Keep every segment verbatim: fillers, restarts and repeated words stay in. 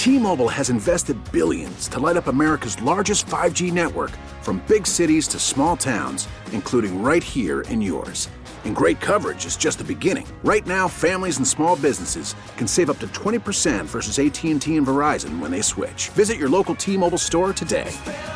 T-Mobile has invested billions to light up America's largest five G network, from big cities to small towns, including right here in yours. And great coverage is just the beginning. Right now, families and small businesses can save up to twenty percent versus A T and T and Verizon when they switch. Visit your local T-Mobile store today.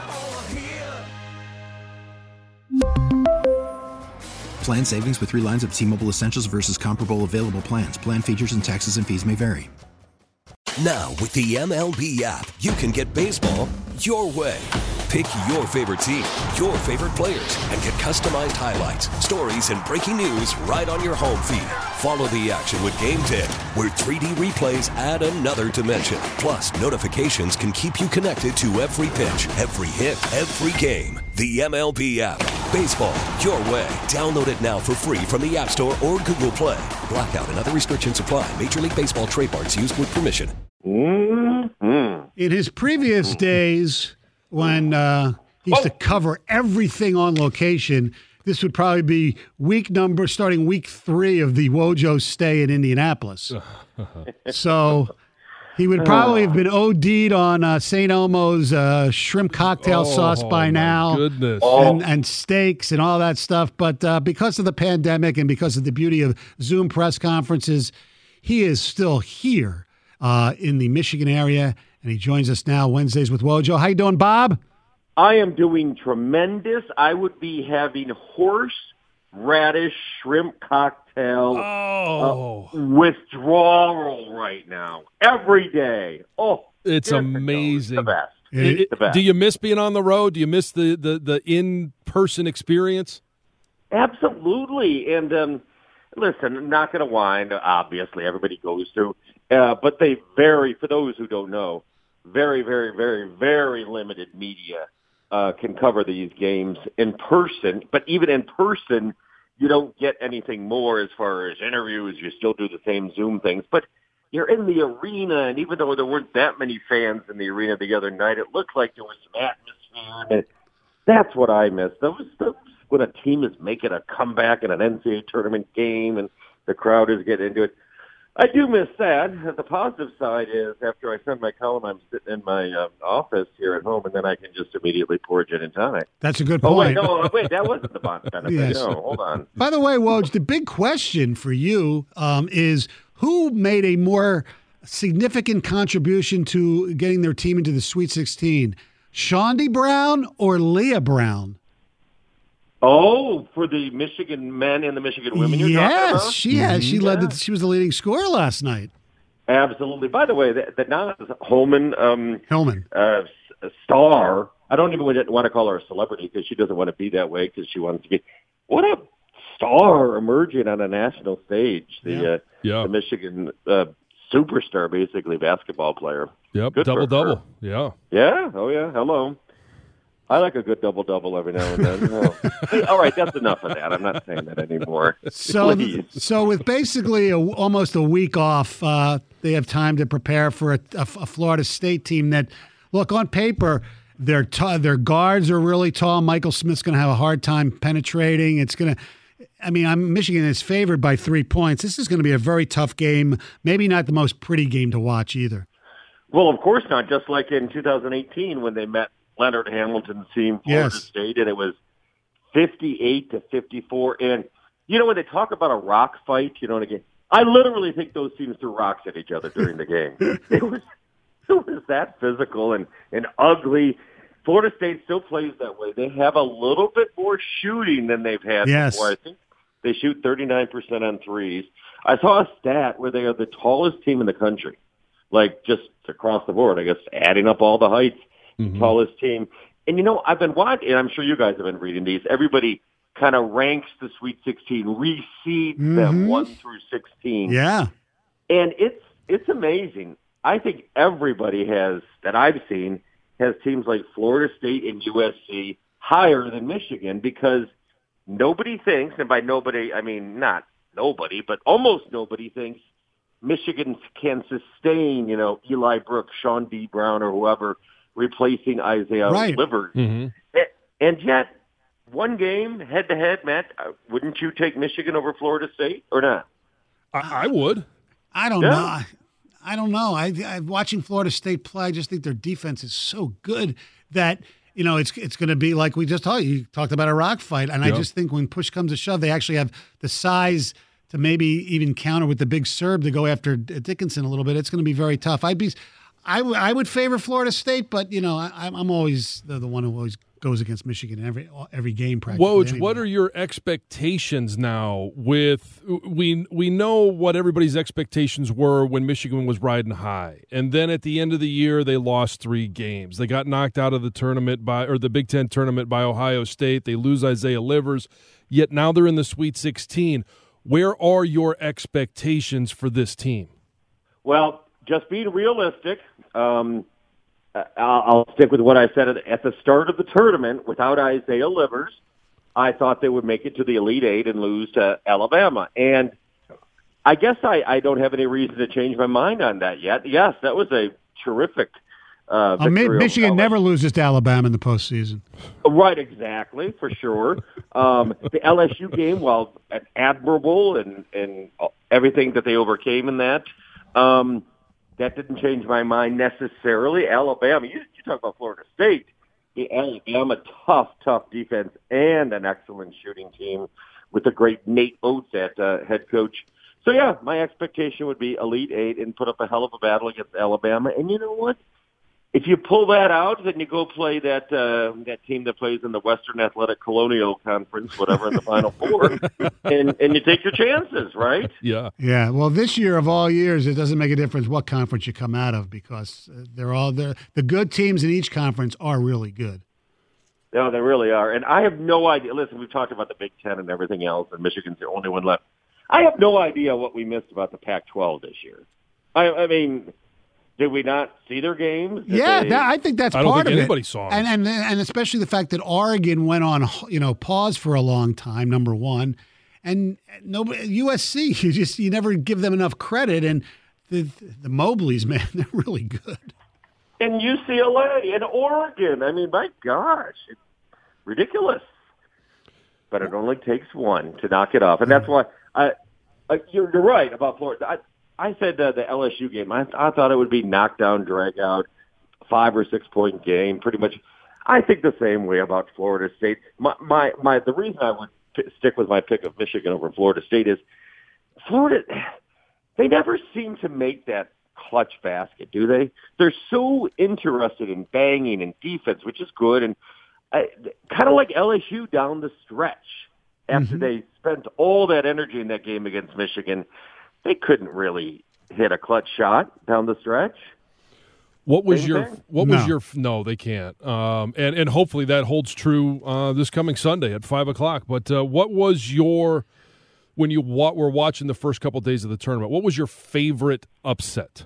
Plan savings with three lines of T-Mobile Essentials versus comparable available plans. Plan features and taxes and fees may vary. Now, with the M L B app, you can get baseball your way. Pick your favorite team, your favorite players, and get customized highlights, stories, and breaking news right on your home feed. Follow the action with Game Day, where three D replays add another dimension. Plus, notifications can keep you connected to every pitch, every hit, every game. The M L B app. Baseball your way. Download it now for free from the App Store or Google Play. Blackout and other restrictions apply. Major League Baseball trademarks used with permission. Mm-hmm. In his previous days, when uh, he used to cover everything on location, this would probably be week number, starting week three of the Wojo stay in Indianapolis. So he would probably have been O D'd on uh, Saint Elmo's uh, shrimp cocktail oh, sauce by my now. Goodness. And, and steaks and all that stuff. But uh, because of the pandemic and because of the beauty of Zoom press conferences, he is still here uh, in the Michigan area. And he joins us now Wednesdays with Wojo. How you doing, Bob? I am doing tremendous. I would be having horse radish shrimp cocktail Oh. uh, withdrawal right now. Every day. Oh, It's there it amazing. goes. The best. It- it- The best. do you miss being on the road? Do you miss the, the, the in-person experience? Absolutely. And um, listen, I'm not going to whine. Obviously, everybody goes through. Uh, but they very, for those who don't know, very, very, very, very limited media uh, can cover these games in person. But even in person, you don't get anything more as far as interviews. You still do the same Zoom things. But you're in the arena, and even though there weren't that many fans in the arena the other night, it looked like there was some atmosphere. And that's what I miss. Those, those when a team is making a comeback in an N C double A tournament game and the crowd is getting into it. I do miss that. The positive side is after I send my column, I'm sitting in my uh, office here at home, and then I can just immediately pour gin and tonic. That's a good Oh, wait, point. no, wait, that wasn't the bon- benefit. Yes. No, hold on. By the way, Woj, the big question for you um, is who made a more significant contribution to getting their team into the Sweet sixteen, Shaundi Brown or Leah Brown? Oh, for the Michigan men and the Michigan women you're talking about? Yes, she has. She led. Yeah. The, she was the leading scorer last night. Absolutely. By the way, the, the Naz Holman um, Hillman. uh, s- star, I don't even want to call her a celebrity because she doesn't want to be that way because she wants to be. What a star emerging on a national stage. The, Yeah. uh, Yeah. the Michigan uh, superstar, basically, basketball player. Yep. Good for Double-double. her. Yeah. Yeah. Oh, yeah. Hello. I like a good double-double every now and then. Oh. Hey, all right, that's enough of that. I'm not saying that anymore. So, Please. so with basically a, almost a week off, uh, they have time to prepare for a, a, a Florida State team that, look, on paper, their t- their guards are really tall. Michael Smith's going to have a hard time penetrating. It's going to. I mean, I'm Michigan is favored by three points. This is going to be a very tough game. Maybe not the most pretty game to watch either. Well, of course not. Just like in two thousand eighteen when they met Leonard Hamilton's team, Florida Yes. State, and it was fifty-eight to fifty-four. And, you know, when they talk about a rock fight, you know, and again, I literally think those teams threw rocks at each other during the game. it was it was that physical and, and ugly. Florida State still plays that way. They have a little bit more shooting than they've had Yes. before. I think they shoot thirty-nine percent on threes. I saw a stat where they are the tallest team in the country, like just across the board, I guess, adding up all the heights. Mhm. Tallest team. And, you know, I've been watching, and I'm sure you guys have been reading these. Everybody kind of ranks the Sweet sixteen, reseeds them Mhm. one through sixteen. Yeah. And it's it's amazing. I think everybody has, that I've seen, has teams like Florida State and U S C higher than Michigan because nobody thinks, and by nobody, I mean not nobody, but almost nobody thinks Michigan can sustain, you know, Eli Brooks, Sean D. Brown, or whoever, replacing Isaiah Right. Livers. Mhm. And yet, one game, head-to-head, Matt, uh, wouldn't you take Michigan over Florida State or not? I, I would. I don't Yeah. know. I don't know. I, I watching Florida State play, I just think their defense is so good that you know it's it's going to be like we just talked. You talked about a rock fight, and yeah. I just think when push comes to shove, they actually have the size to maybe even counter with the big serve to go after Dickinson a little bit. It's going to be very tough. I'd be, I, w- I would favor Florida State, but you know I, I'm always the, the one who always goes against Michigan in every every game practically. Woj, anyway. what are your expectations now? With we we know what everybody's expectations were when Michigan was riding high, and then at the end of the year they lost three games. They got knocked out of the tournament by or the Big Ten tournament by Ohio State. They lose Isaiah Livers, yet now they're in the Sweet sixteen. Where are your expectations for this team? Well, just being realistic. Um, I'll, I'll stick with what I said at the start of the tournament. Without Isaiah Livers, I thought they would make it to the Elite Eight and lose to Alabama. And I guess I, I don't have any reason to change my mind on that yet. Yes, that was a terrific uh, uh, victory. Michigan never loses to Alabama in the postseason. Right, exactly, for sure. Um, the L S U game, while admirable and, and everything that they overcame in that, um, that didn't change my mind necessarily. Alabama, you, you talk about Florida State. The Alabama, tough, tough defense and an excellent shooting team with the great Nate Oates at uh, head coach. So, yeah, my expectation would be Elite Eight and put up a hell of a battle against Alabama. And you know what? If you pull that out, then you go play that uh, that team that plays in the Western Athletic Colonial Conference, whatever, in the Final Four, and, and you take your chances, right? Yeah. Yeah. Well, this year of all years, it doesn't make a difference what conference you come out of because they're all the the good teams in each conference are really good. No, they really are. And I have no idea. Listen, we've talked about the Big Ten and everything else, and Michigan's the only one left. I have no idea what we missed about the Pac twelve this year. I, I mean... Did we not see their games? Did yeah, they... that, I think that's I don't part think of anybody it. saw them. And, and and especially the fact that Oregon went on, you know, pause for a long time. Number one, and nobody U S C. You just you never give them enough credit. And the the Mobleys, man, they're really good. And U C L A and Oregon. I mean, my gosh, it's ridiculous. But it only takes one to knock it off, and that's why I. I you're, you're right about Florida. I, I said uh, the L S U game, I, I thought it would be knockdown, drag out, five or six point game, pretty much. I think the same way about Florida State. My, my, my the reason I would p- stick with my pick of Michigan over Florida State is Florida, they never seem to make that clutch basket, do they? They're so interested in banging and defense, which is good, and kind of like L S U down the stretch after mm-hmm. they spent all that energy in that game against Michigan. They couldn't really hit a clutch shot down the stretch. What was Same your thing? what No. was your no? They can't. Um, and and hopefully that holds true uh, this coming Sunday at five o'clock. But uh, what was your when you wa- were watching the first couple days of the tournament? What was your favorite upset?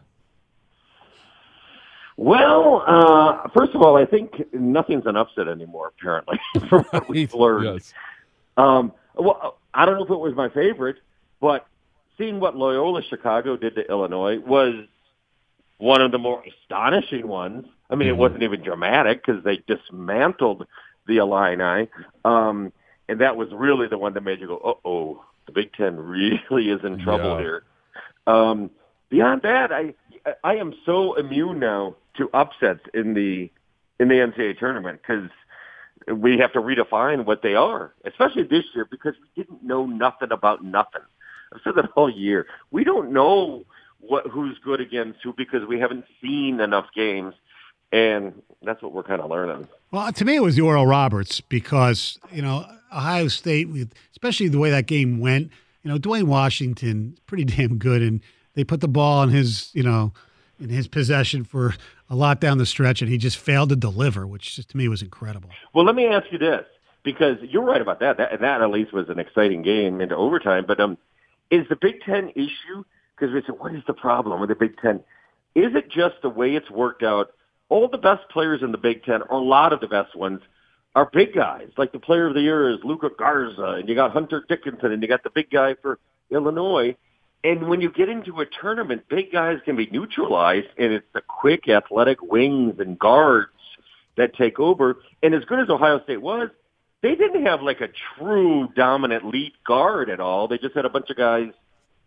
Well, uh, first of all, I think nothing's an upset anymore. Apparently, from what we've learned. Yes. Um, well, I don't know if it was my favorite, but seeing what Loyola Chicago did to Illinois was one of the more astonishing ones. I mean, it wasn't even dramatic because they dismantled the Illini, um, and that was really the one that made you go, uh-oh, the Big Ten really is in trouble Yeah. here. Um, beyond that, I I am so immune now to upsets in the in the N C double A tournament because we have to redefine what they are, especially this year because we didn't know nothing about nothing. I've said that all year. We don't know what who's good against who because we haven't seen enough games, and that's what we're kind of learning. Well, to me, it was the Oral Roberts because, you know, Ohio State, with especially the way that game went, you know, Dwayne Washington, pretty damn good, and they put the ball in his, you know, in his possession for a lot down the stretch, and he just failed to deliver, which just, to me was incredible. Well, let me ask you this, because you're right about that. That, that at least was an exciting game into overtime, but um, is the Big Ten issue, because we said, what is the problem with the Big Ten? Is it just the way it's worked out? All the best players in the Big Ten, or a lot of the best ones, are big guys. Like the player of the year is Luka Garza, and you got Hunter Dickinson, and you got the big guy for Illinois. And when you get into a tournament, big guys can be neutralized, and it's the quick, athletic wings and guards that take over. And as good as Ohio State was, they didn't have like a true dominant lead guard at all. They just had a bunch of guys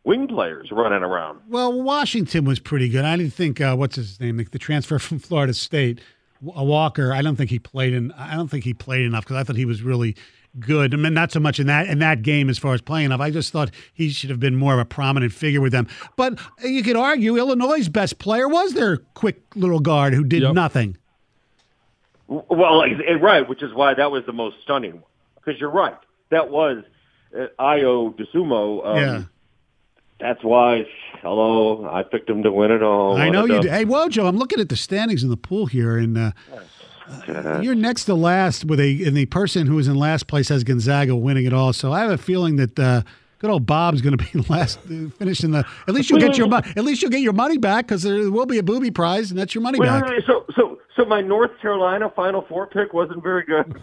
wing players running around. Well, Washington was pretty good. I didn't think uh, what's his name, the transfer from Florida State, Walker. I don't think he played in. I don't think he played enough because I thought he was really good. I mean, not so much in that in that game as far as playing enough. I just thought he should have been more of a prominent figure with them. But you could argue Illinois' best player was their quick little guard who did Yep. nothing. Well, right, which is why that was the most stunning one. Because you're right, that was uh, Io DeSumo. Um, Yeah. That's why, hello, I picked him to win it all. I know What a you dub. did. Hey, Wojo, I'm looking at the standings in the pool here, and uh, uh, you're next to last with a, and the person who is in last place has Gonzaga winning it all. So I have a feeling that uh, good old Bob's going to be last, uh, finishing the. At least you'll get your money. At least you'll get your money back because there will be a booby prize, and that's your money Wait, back. wait, wait, so, so, so my North Carolina Final Four pick wasn't very good.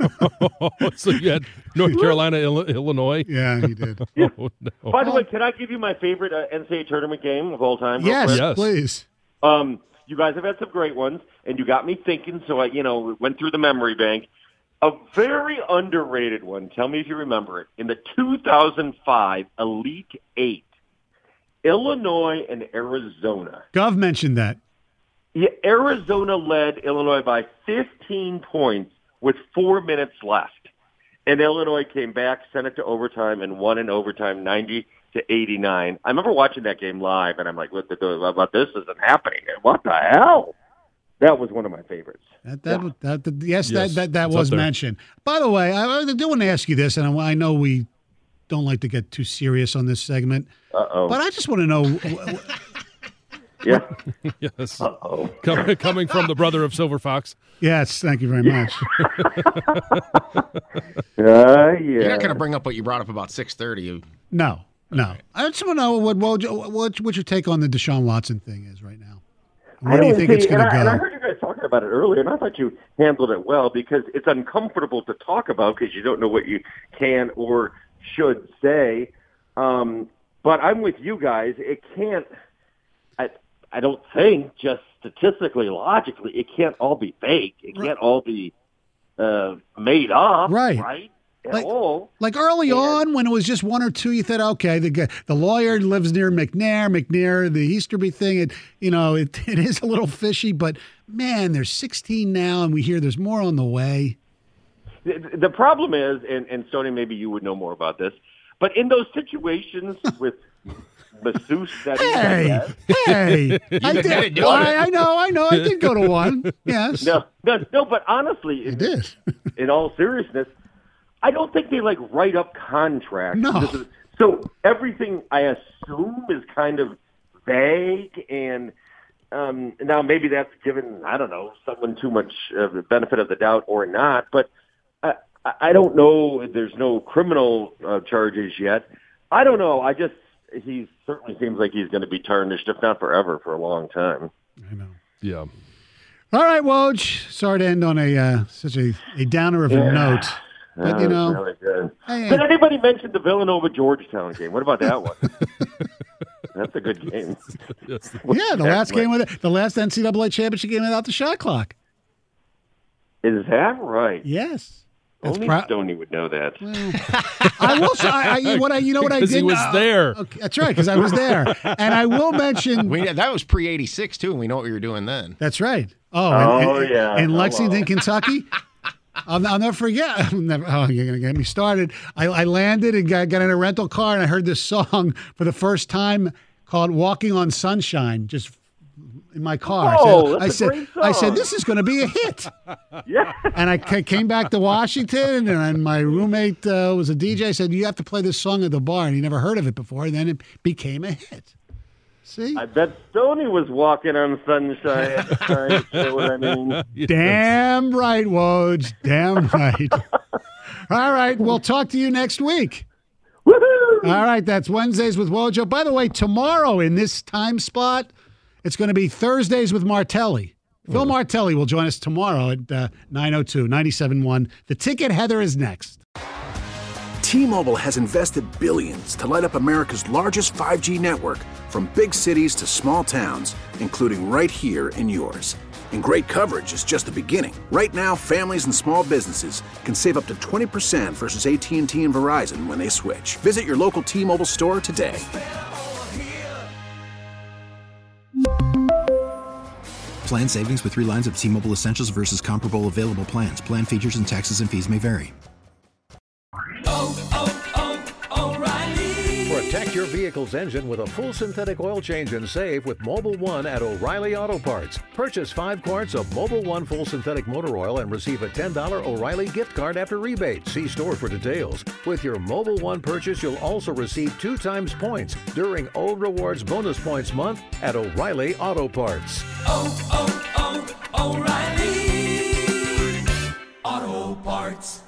So you had North Carolina, Ill- Illinois. Yeah, he did. Oh, no. By the way, can I give you my favorite uh, N C double A tournament game of all time? real Yes, quick? Yes. please. Um, you guys have had some great ones, and you got me thinking. So I, you know, went through the memory bank. A very underrated one. Tell me if you remember it. In the two thousand five Elite Eight, Illinois and Arizona. Gov mentioned that. Yeah, Arizona led Illinois by fifteen points with four minutes left. And Illinois came back, sent it to overtime, and won in overtime ninety to eighty-nine. I remember watching that game live, and I'm like, what the, about this isn't happening. What the hell? That was one of my favorites. That, that, Yeah. that, that, yes, Yes, that that, that it's was up there. mentioned. By the way, I, I do want to ask you this, and I, I know we don't like to get too serious on this segment, Uh-oh. but I just want to know. w- w- Yeah. Yes. Uh-oh. Com- coming from the brother of Silver Fox. yes, thank you very much. Uh, yeah. You're not going to bring up what you brought up about six thirty. No, no. I just want to know what, what what what your take on the Deshaun Watson thing is right now. Where do you I think see, it's going and to I, and I go? heard you guys talking about it earlier, and I thought you handled it well because it's uncomfortable to talk about because you don't know what you can or should say. Um, but I'm with you guys. It can't. I I don't think just statistically, logically, it can't all be fake. It can't all be uh, made up. Right. Right. At Like- all. Like early And- on, when it was just one or two, you thought, okay, the guy- the lawyer lives near McNair, McNair, the Easterby thing. It you know it it is a little fishy, but man, there's sixteen now, and we hear there's more on the way. The, the problem is, and, and Stoney, maybe you would know more about this, but in those situations with masseuse settings, I Hey, guess, hey, I admitted did. doing I, it. I know, I know. I did go to one. Yes, no, no, no. But honestly, I in, did. in all seriousness, I don't think they like write up contracts. No. This is- so everything I assume is kind of vague, and um, now maybe that's given I don't know someone too much of the benefit of the doubt or not, but. I, I don't know. There's no criminal uh, charges yet. I don't know. I just he certainly seems like he's going to be tarnished, if not forever, for a long time. I know. Yeah. All right, Woj. Sorry to end on a uh, such a, a downer of a Yeah. note, but That you was know, really good. Hey, Did hey. anybody mention the Villanova Georgetown game? What about that one? That's a good game. Yes. yeah, the last Excellent. game with the last N C double A championship game without the shot clock. Is that right? Yes. That's Only pro- Stoney would know that. I will say, I, I, what I, you know what I Because did? he was uh, there. Okay, that's right, because I was there, and I will mention. We, that was pre eighty-six, too, and we know what we were doing then. That's right. Oh, Oh, and, and- yeah. in Hello. Lexington, Kentucky. I'll, I'll never forget. I'll never, oh, you're gonna get me started. I, I landed and got, got in a rental car, and I heard this song for the first time called "Walking on Sunshine." Just in my car. Oh, I that's a said, great I said, song. this is going to be a hit. Yeah. And I ca- came back to Washington, and my roommate uh, was a D J. Said, you have to play this song at the bar, and he never heard of it before. And then it became a hit. See? I bet Stoney was walking on sunshine at the time. You know what I mean? Damn right, Woj. Damn right. All right, we'll talk to you next week. Woohoo! All right, that's Wednesdays with Wojo. By the way, tomorrow in this time spot, it's going to be Thursdays with Martelli. Phil Martelli will join us tomorrow at uh, nine oh two, ninety-seven point one. The Ticket, Heather, is next. T-Mobile has invested billions to light up America's largest five G network, from big cities to small towns, including right here in yours. And great coverage is just the beginning. Right now, families and small businesses can save up to twenty percent versus A T and T and Verizon when they switch. Visit your local T-Mobile store today. Plan savings with three lines of T-Mobile Essentials versus comparable available plans. Plan features and taxes and fees may vary. Oh, oh, oh, O'Reilly. Protect your vehicle's engine with a full synthetic oil change and save with Mobil one at O'Reilly Auto Parts. Purchase five quarts of Mobil one full synthetic motor oil and receive a ten dollars O'Reilly gift card after rebate. See store for details. With your Mobil one purchase, you'll also receive two times points during O Rewards Bonus Points Month at O'Reilly Auto Parts. Oh, oh, oh, O'Reilly Auto Parts.